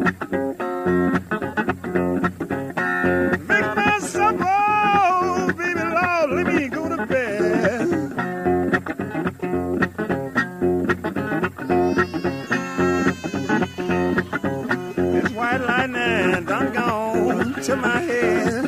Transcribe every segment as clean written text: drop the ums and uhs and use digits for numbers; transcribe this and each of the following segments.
Make my supper, oh, baby Lord, let me go to bed. This white lightning done gone to my head.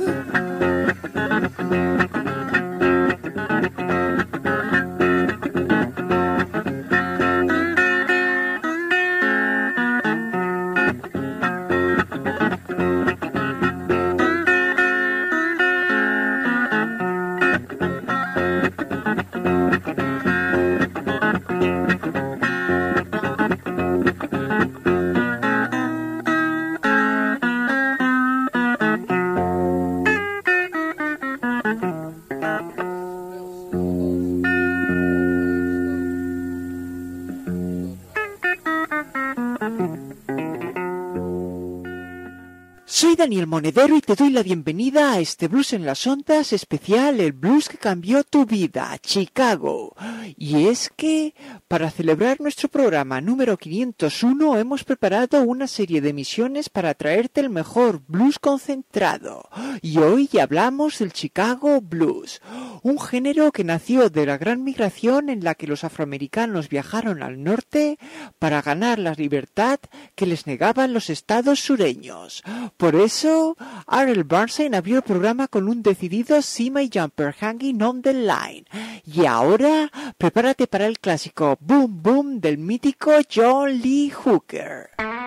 Soy Daniel Monedero y te doy la bienvenida a este Blues en las Ondas especial, el blues que cambió tu vida, Chicago. Y es que, para celebrar nuestro programa número 501, hemos preparado una serie de emisiones para traerte el mejor blues concentrado. Y hoy hablamos del Chicago Blues, un género que nació de la gran migración en la que los afroamericanos viajaron al norte para ganar la libertad que les negaban los estados sureños. Por eso, R.L. Bernstein abrió el programa con un decidido See My Jumper Hanging on the Line. Y ahora, prepárate para el clásico Boom Boom del mítico John Lee Hooker.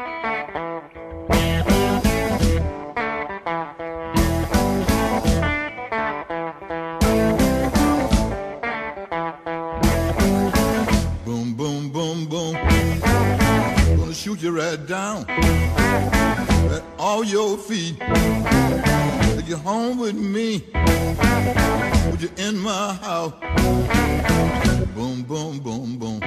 Boom, boom, boom, boom. Gonna shoot you right down at all your feet. Take you home with me. Put you in my house. Boom, boom, boom, boom.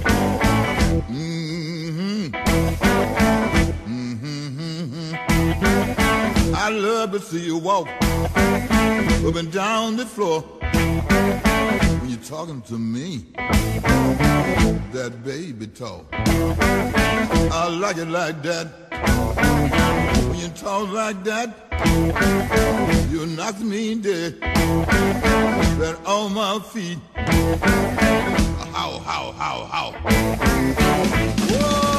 Mm-hmm. Mm-hmm, mm-hmm. I love to see you walk up and down the floor when you're talking to me. That baby talk, I like it like that. When you talk like that, you knock me dead. Right on my feet. How, how, how, how. Whoa.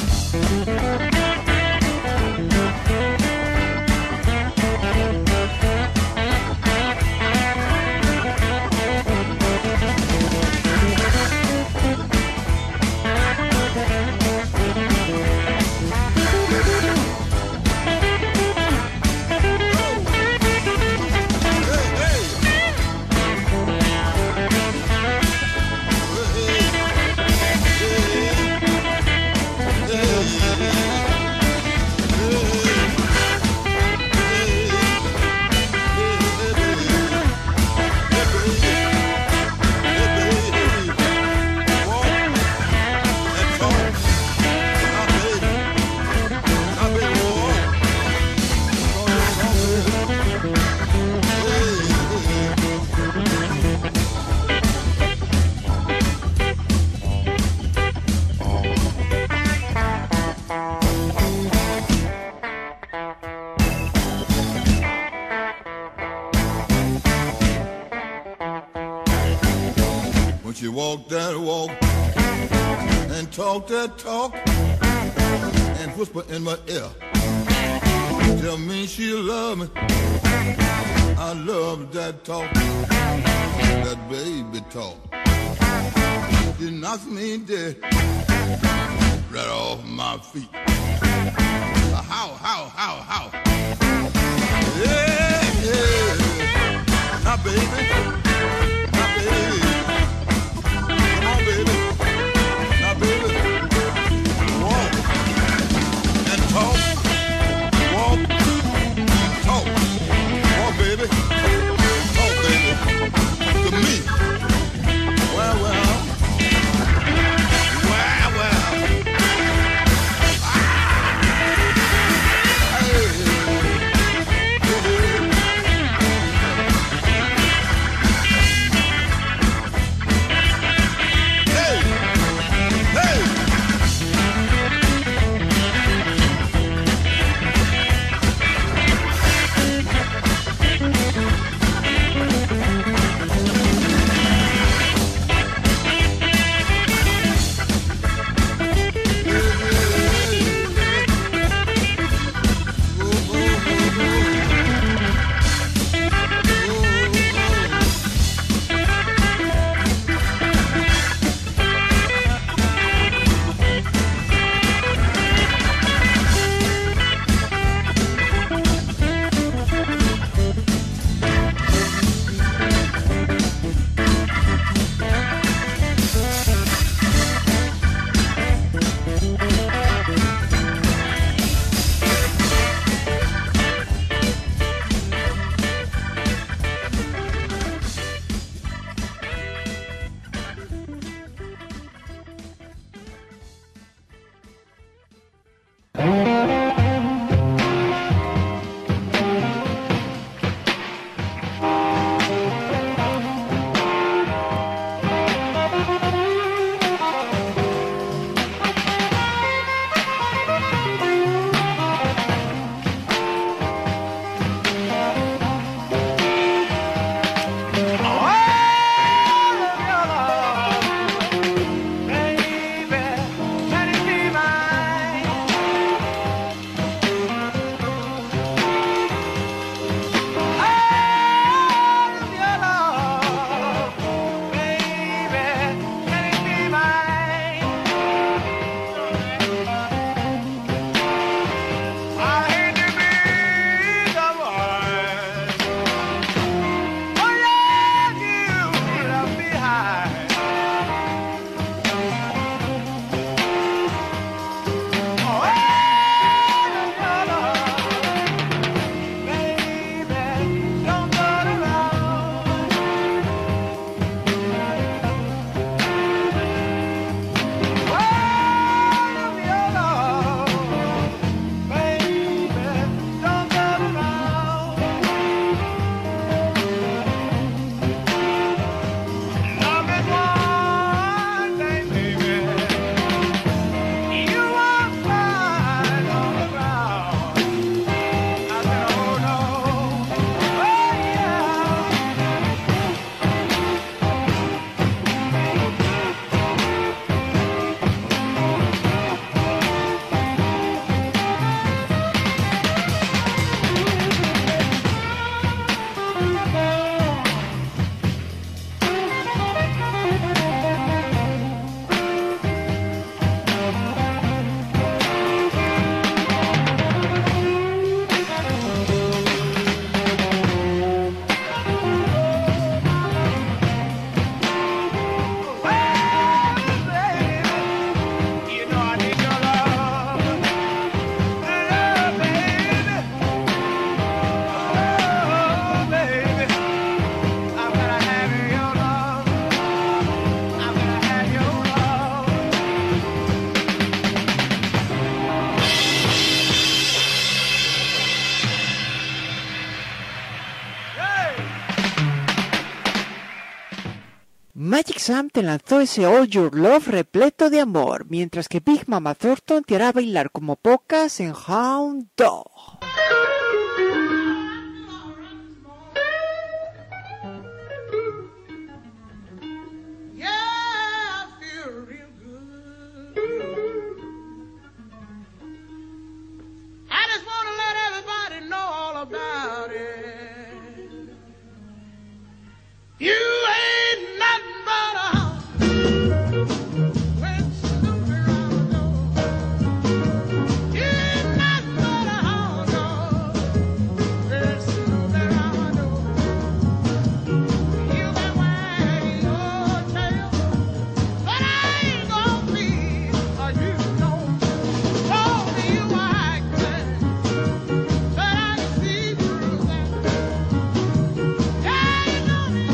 She walk that walk and talk that talk and whisper in my ear. Tell me she love me. I love that talk, that baby talk. She knocks me dead right off my feet. How? Yeah, yeah. Now, baby. Well. Magic Sam te lanzó ese All Your Love repleto de amor, mientras que Big Mama Thornton te hará bailar como pocas en Hound Dog. You ain't nothing but a hound when Snoopy around the door. You ain't nothing but a hound dog when Snoopy around the door. You can wag your tail, but I ain't gonna be you know. Told me you were acting, but I can see through that. Yeah, you know me.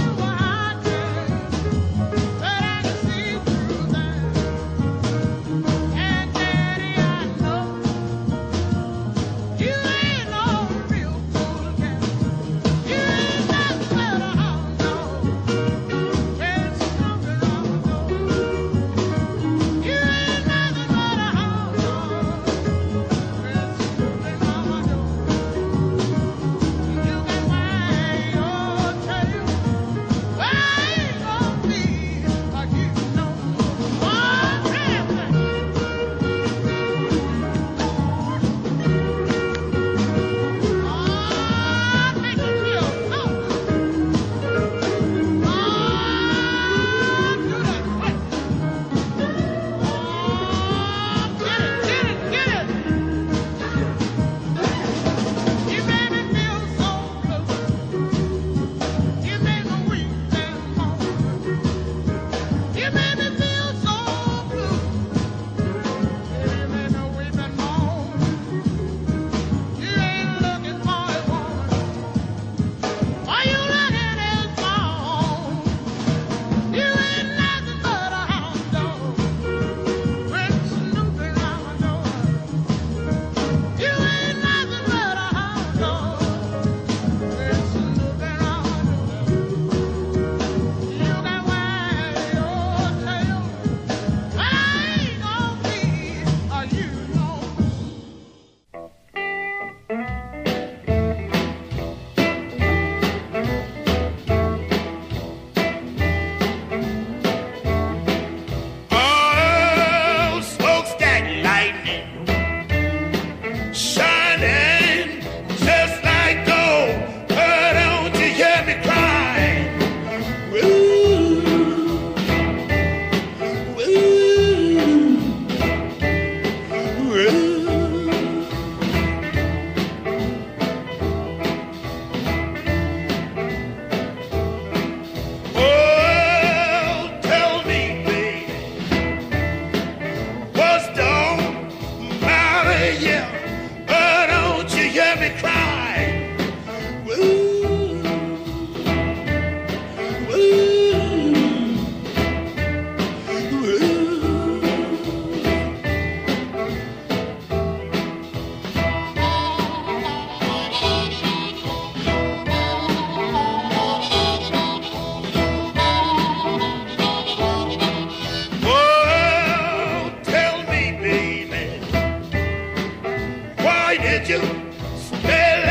Did you spell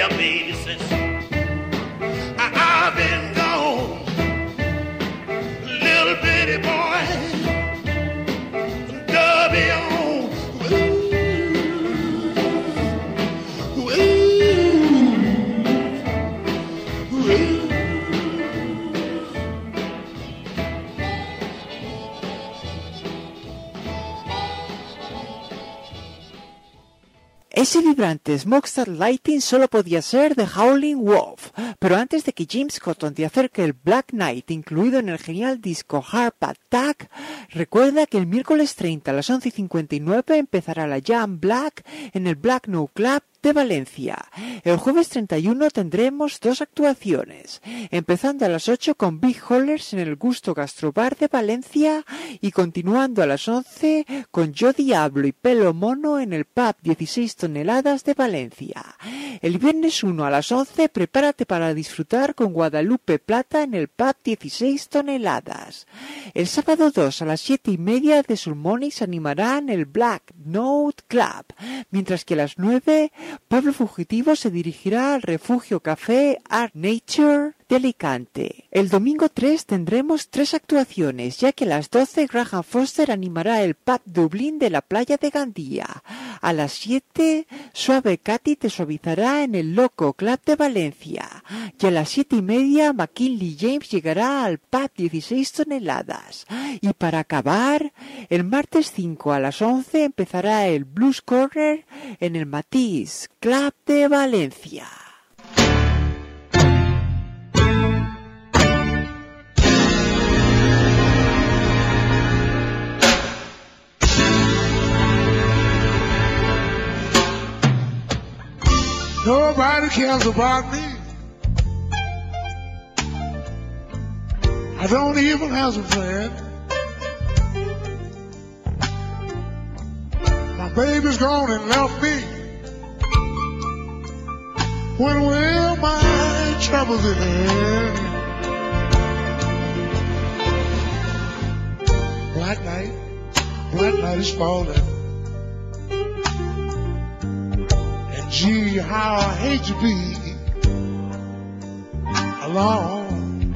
Well, baby, since I've been gone, little bitty boy, Dubby on. Ooh, ooh, ooh. Ese vibrante Smokestack Lightning solo podía ser de Howlin' Wolf, pero antes de que James Cotton te acerque el Black Knight incluido en el genial disco Heart Attack, recuerda que el miércoles 30 a las 11:59 empezará la Jam Black en el Black No Club de Valencia. El jueves 31 tendremos dos actuaciones, empezando a las 8 con Big Hollers en el Gusto Gastrobar de Valencia y continuando a las 11 con Yo Diablo y Pelo Mono en el pub 16 toneladas de Valencia. El viernes 1 a las 11 prepárate para disfrutar con Guadalupe Plata en el pub 16 toneladas. El sábado 2 a las 7:30 The Sulmonics animará en el Black Note Club, mientras que a las 9 Pablo Fugitivo se dirigirá al Refugio Café Art Nature de Alicante. El domingo 3 tendremos 3 actuaciones, ya que a las 12 Graham Foster animará el pub Dublín de la playa de Gandía. A las 7 Suave Katy te suavizará en el Loco Club de Valencia. Y a las 7:30 McKinley James llegará al pub 16 toneladas. Y para acabar, el martes 5 a las 11 empezará el Blues Corner en el Matiz Club de Valencia. Nobody cares about me. I don't even have a friend. My baby's gone and left me. When will my troubles end? Black night is falling. Gee, how I hate to be alone.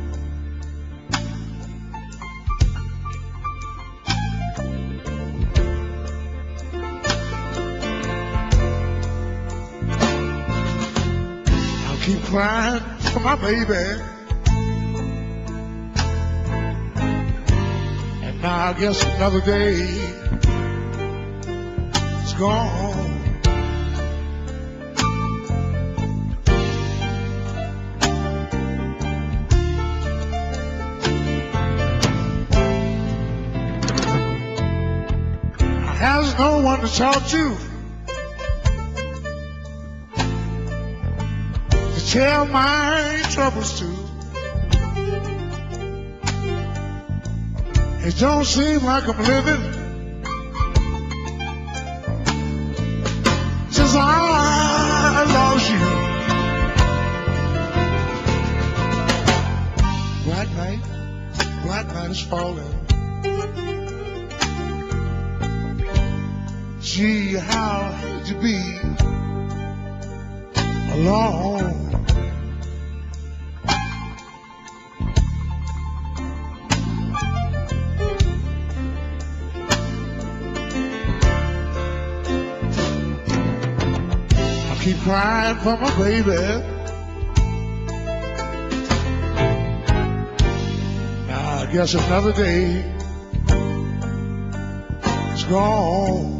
I'll keep crying for my baby. And now I guess another day is gone. Has no one to talk to tell my troubles to. It don't seem like I'm living since I lost you. Black night is falling. Gee, how I hate to be alone. I keep crying for my baby. Now I guess another day is gone.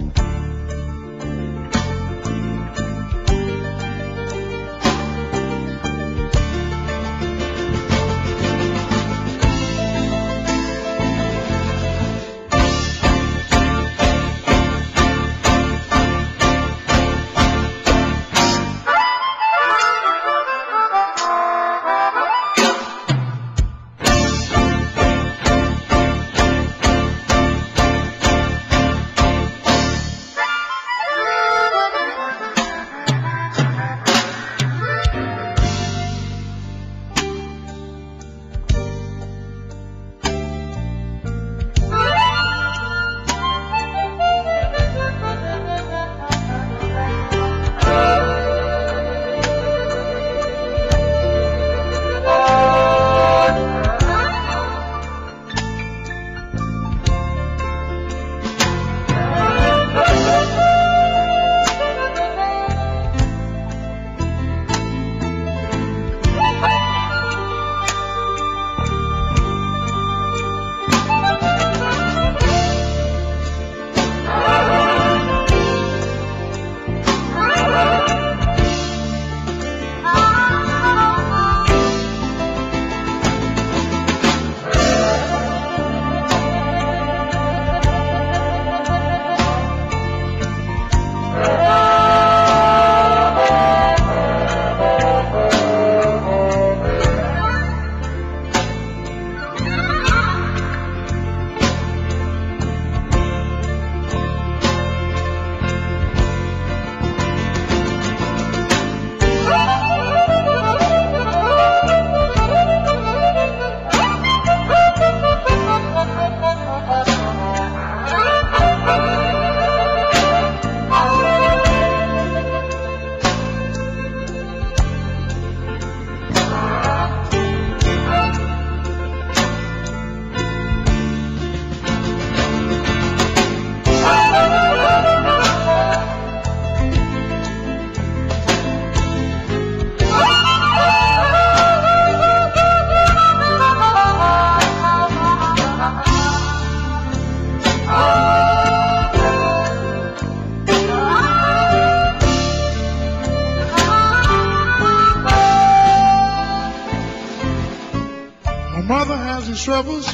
troubles.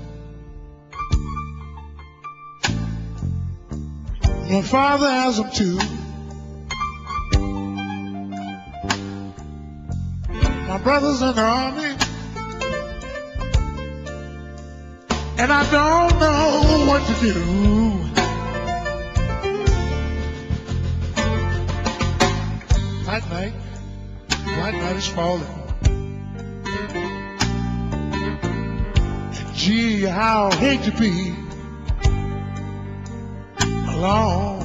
My father has them too. My brother's in the army, and I don't know what to do. Black night is falling. And gee, how I hate to be alone.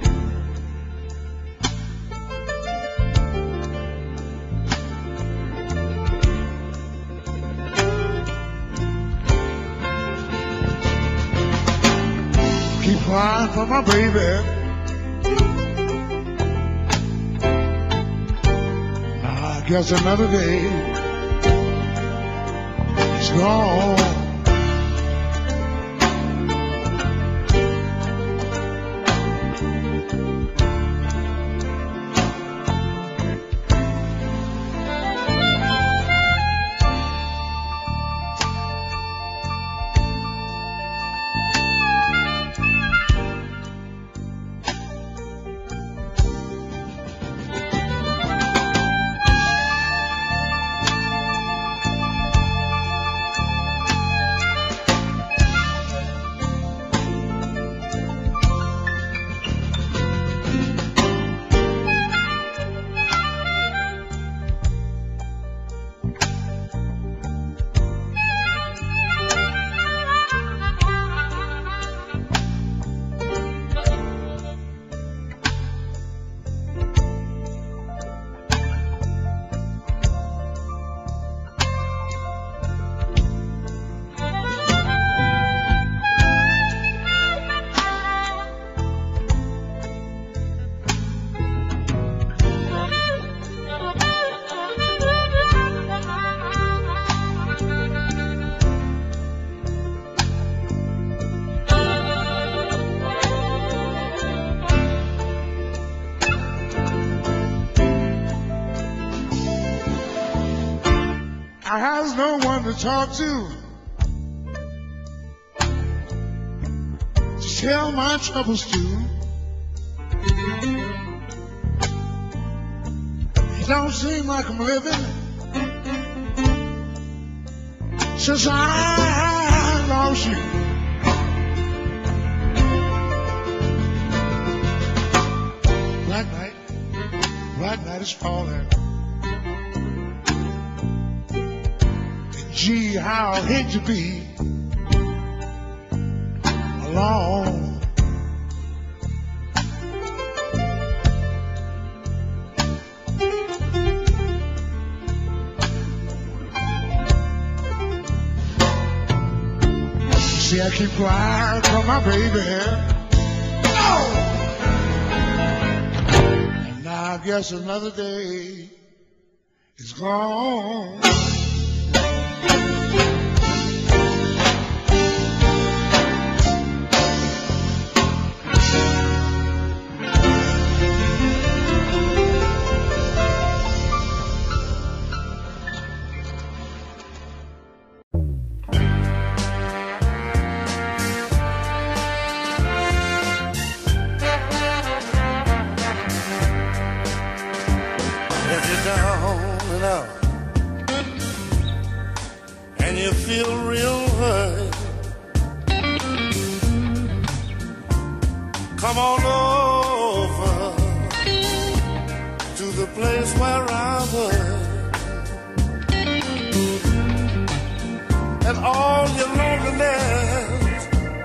Keep crying for my baby. I guess another day is gone. I has no one to talk to tell my troubles to. It don't seem like I'm living since I lost you. Black night is falling. Gee, how I hate to be alone. See, I keep crying for my baby. Oh! And now I guess another day is gone. Come on over to the place where I was, and all your loneliness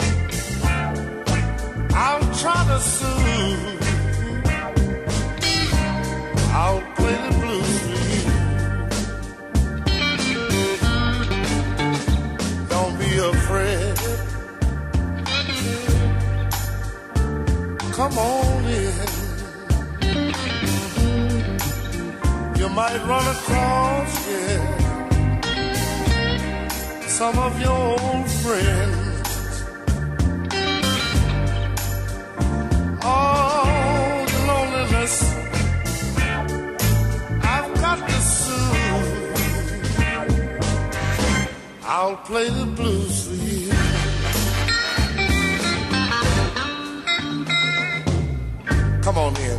I'll try to soothe. I'll play the blues for you. Don't be afraid. Come on in. You might run across, yeah, some of your old friends. Oh, the loneliness I've got to soothe. I'll I'll play the blues for you. Come on in.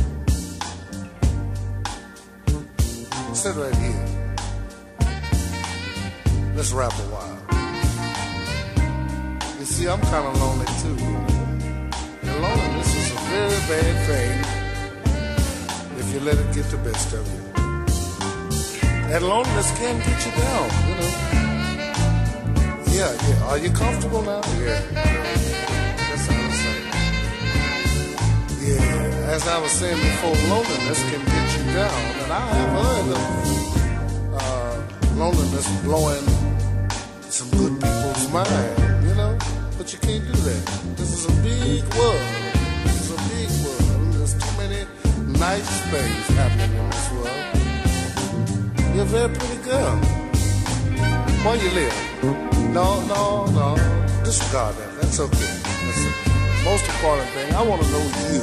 Sit right here. Let's rap a while. You see, I'm kind of lonely too. And loneliness is a very bad thing if you let it get the best of you. That loneliness can get you down, you know. Yeah. Are you comfortable now? Yeah. That's what I'm saying. Yeah. As I was saying before, loneliness can get you down. And I have heard of loneliness blowing some good people's mind, you know. But you can't do that. This is a big world. This is a big world. There's too many nice things happening in this world. You're a very pretty girl. Where you live? No. Disregard that. That's okay. That's the most important thing. I want to know you.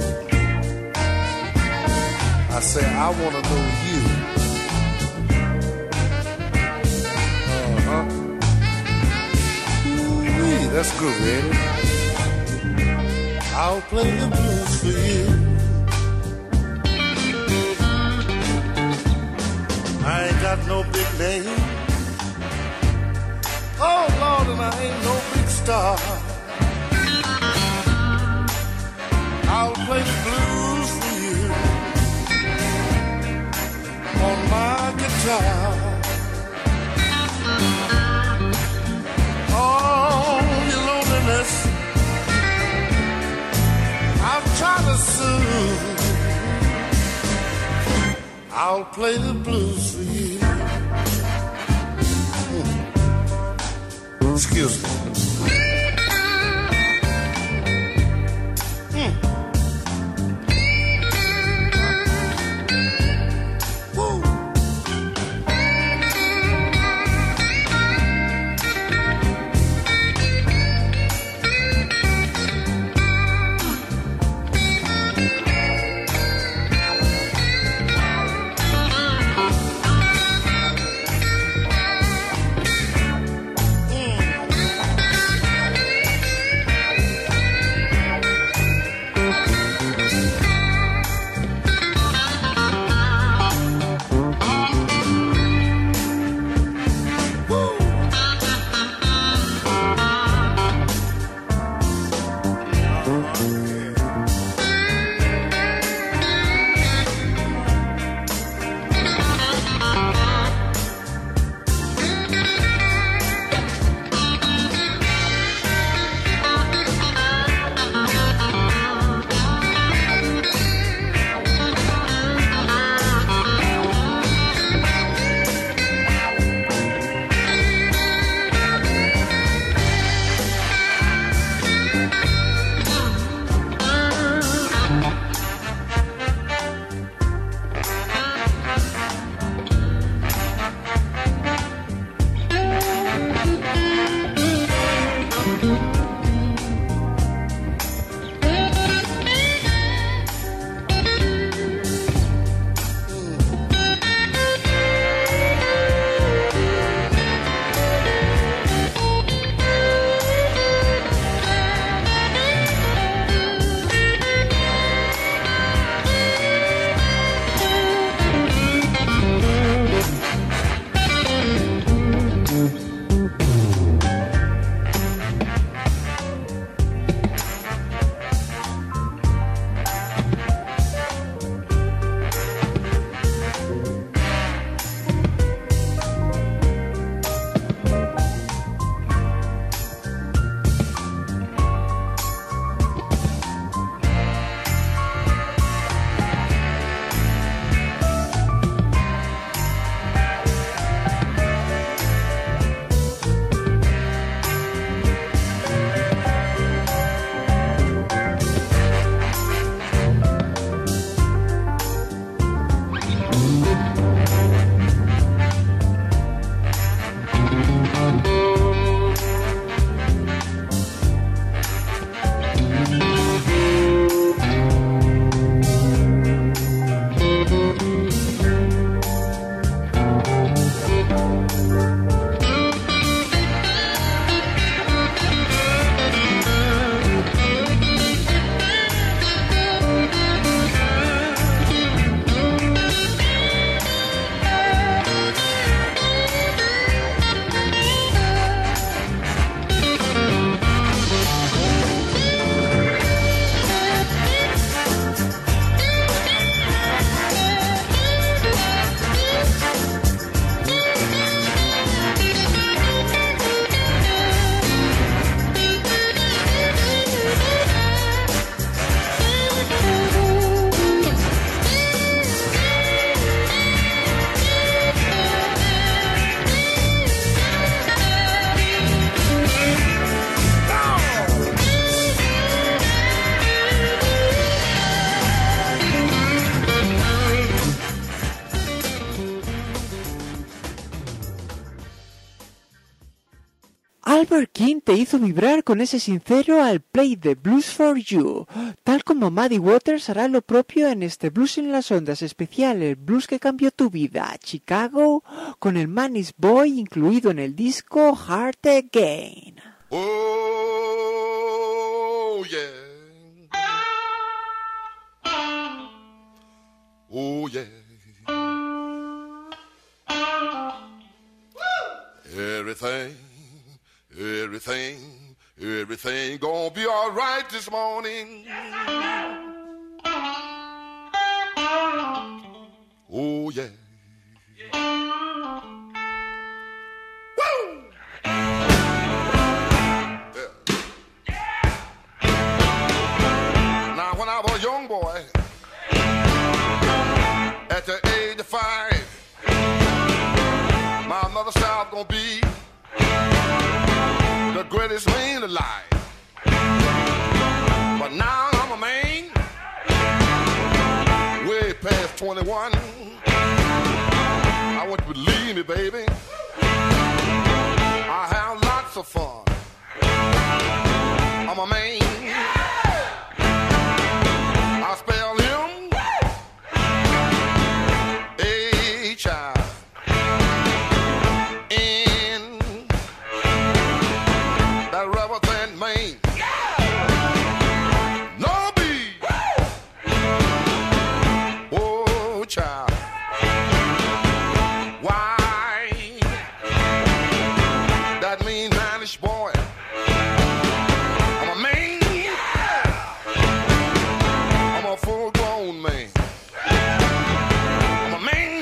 I say I want to know you. Ooh-wee, that's good, ain't it? I'll play the blues for you. I ain't got no big name. Oh, Lord, and I ain't no big star. I'll play the blues for you on my guitar. Oh, your loneliness I'm trying to soothe. I'll play the blues for you. Excuse me. Woo. Albert King te hizo vibrar con ese sincero I'll play the blues for you, tal como Muddy Waters hará lo propio en este Blues en las Ondas especial, el blues que cambió tu vida, Chicago, con el Manny's Boy incluido en el disco Heart Again. Oh, yeah. Oh, yeah. Everything gonna be all right this morning. Oh, yeah. Woo! Now, when I was a young boy, at the age of 5, my mother said I was gonna be the greatest man alive. But now I'm a man, way past 21. I want you to believe me, baby. I have lots of fun. I'm a man. I spell him H-I-N. That rubber band man. No B. Oh, child. Why? That mean mannish boy. I'm a man. I'm a full-grown man. I'm a man.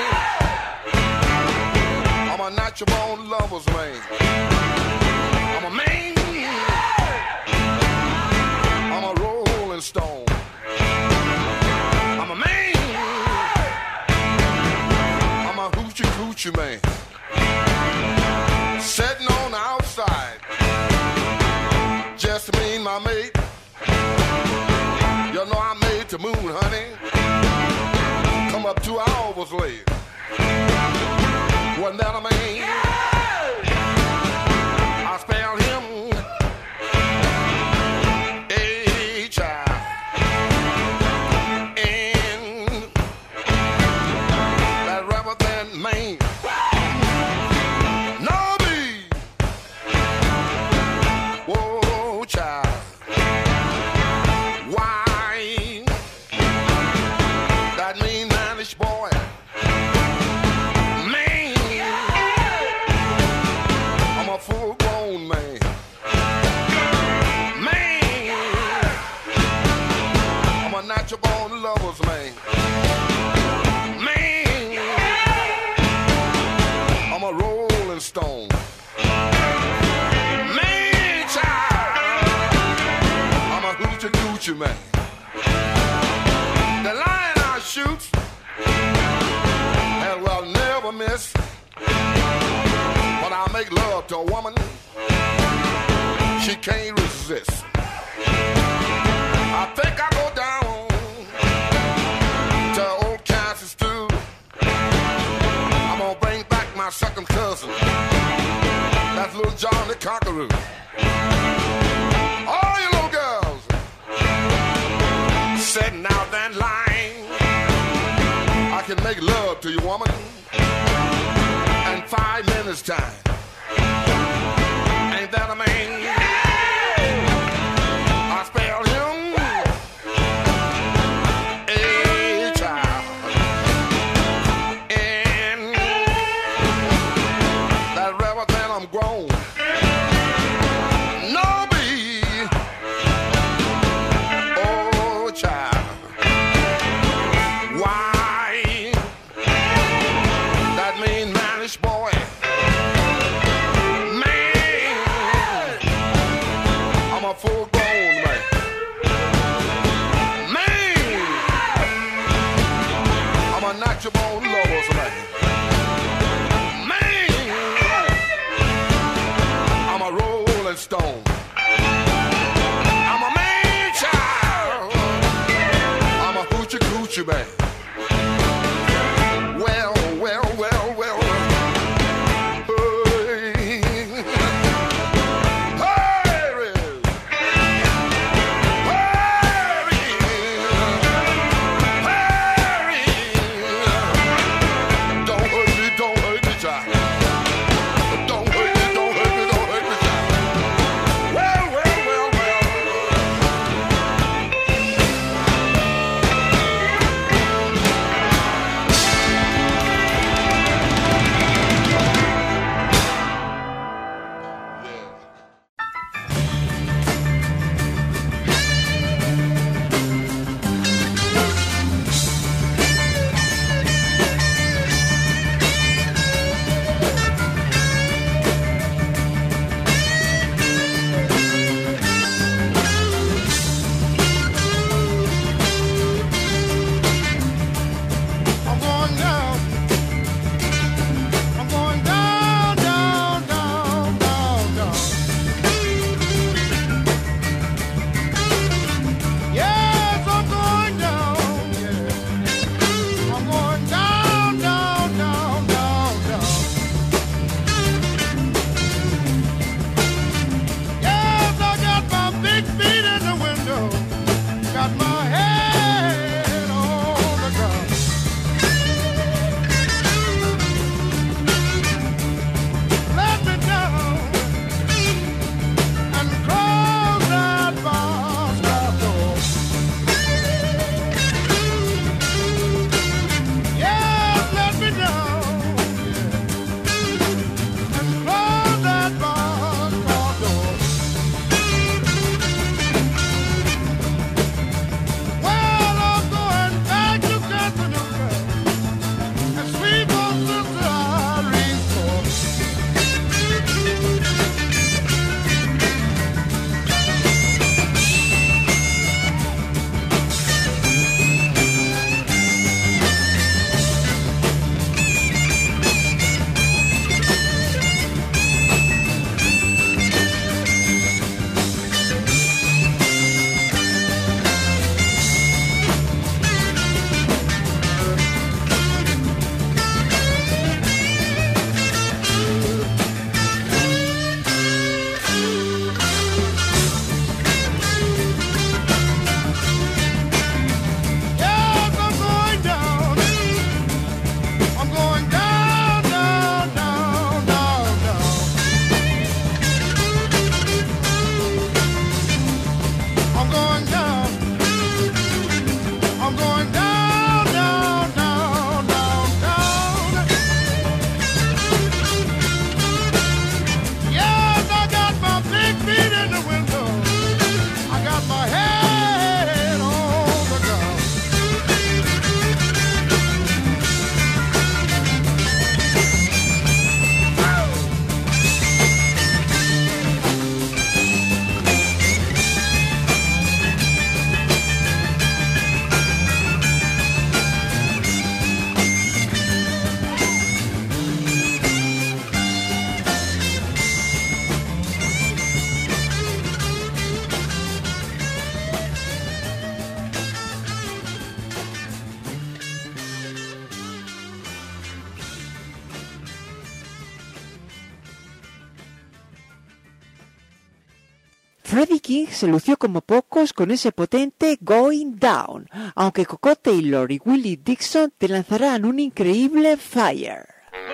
I'm a natural-born lover's man. I'm a man. I'm a rolling stone. I'm a man. I'm a hoochie coochie man. Sitting on the outside. Just me and my mate. You know I made the moon, honey. Come up 2 hours late. Wasn't that a man? I spell him H-I-N. That rubber band man. No B. Whoa, child. Why? That mean mannish boy. Man. I'm a full-grown man. Man. I'm a natural-born lover's man. Man. I'm a rolling stone. Man, child. I'm a hoochie coochie man. The lion I shoot, and will never miss. When I make love to a woman, she can't resist. I think I go down to old Kansas stew. I'm gonna bring back my second cousin. That's little John the Conqueror. All you little girls sitting out that line. I can make love to you, woman, in 5 minutes time. Ain't that a man? I spell him H-I-N. That rubber band I'm grown. No B. Oh, child. Why? That mean mannish boy. Man. I'm a full-grown man. Man. I'm a natural-born lover's man. Man. I'm a rolling stone. I'm a man, child. I'm a hoochie coochie man. Well, well, well, well. Hey. Freddie King se lució como pocos con ese potente Going Down, aunque Coco Taylor y Willie Dixon te lanzarán un increíble Fire.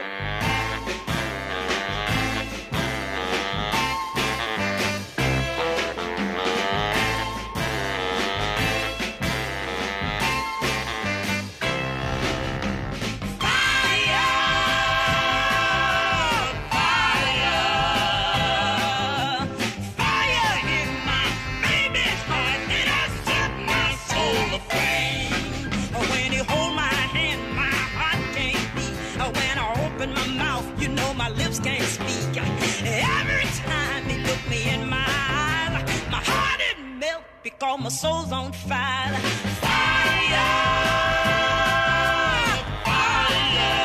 Can't speak. Every time he look me in my eyes, my heart it melt because my soul's on fire. Fire, fire,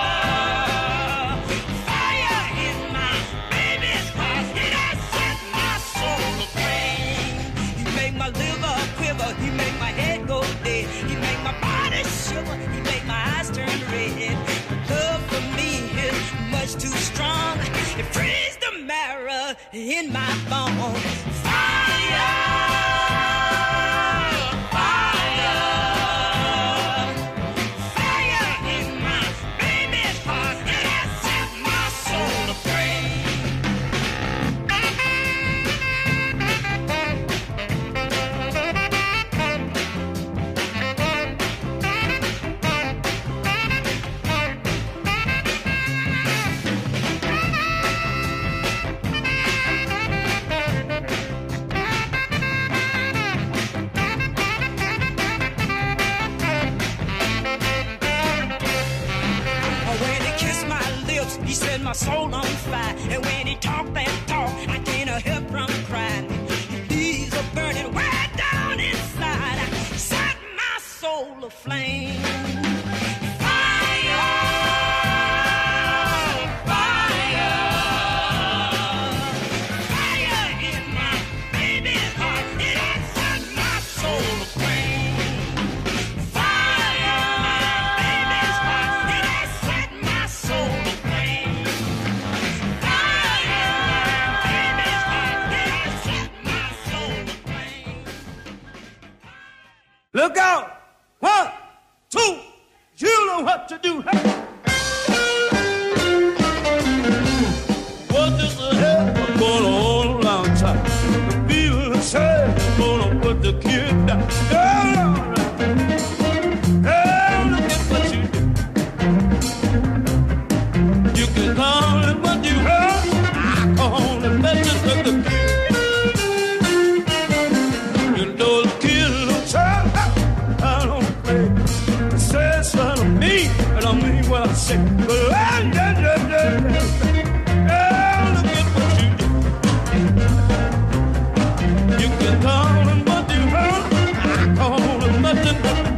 fire in my baby's heart. He done set my soul aflame. He make my liver quiver. He make my head go dead. He make my body shiver. He make my eyes turn red. Love for me is much too strong. It frees the marrow in my bones. Fire, fire, fire in my baby's heart. It has set my soul aflame. He set my soul on fire, and when he talk that talk, I can't help from crying. He's a burning way down inside, set my soul aflame. Fire, fire, fire in my baby's heart. It has set my soul aflame. Fire in my baby's heart. It has set my soul aflame. Look out! 1, 2, you know what to do. What is the hell going on around town? The people say gonna put the kid down. Oh, oh, look at what you do. You can call it what you heard. I call it better than the kid. You know the kid looks out. I don't play. Say son of me, and I mean what I say. But oh, look at what you do. You can call it what you heard. I call it nothing but.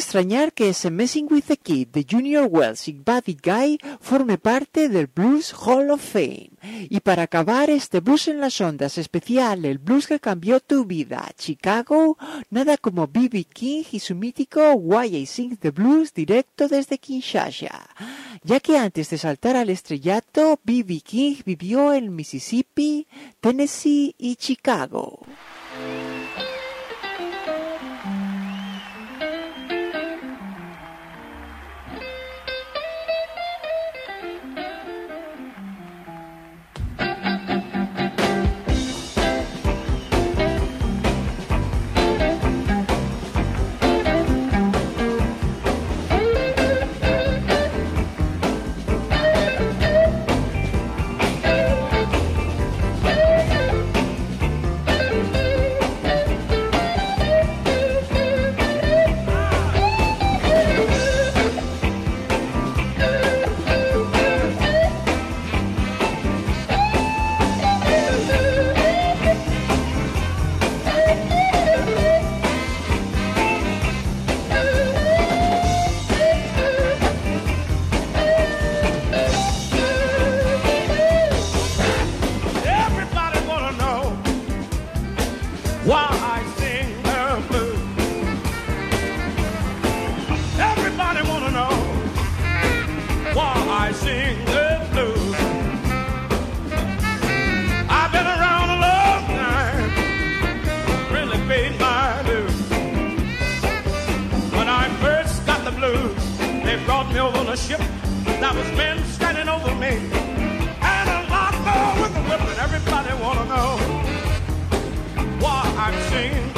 extrañar que ese Messing with the Kid de Junior Wells y Buddy Guy forme parte del Blues Hall of Fame. Y para acabar este Blues en las Ondas especial, el blues que cambió tu vida, Chicago, nada como B.B. King y su mítico Why I Sing the Blues directo desde Kinshasa. Ya que antes de saltar al estrellato, B.B. King vivió en Mississippi, Tennessee y Chicago. Ship that was men standing over me, and a lot more with a whip, and everybody wanna know why I'm singing.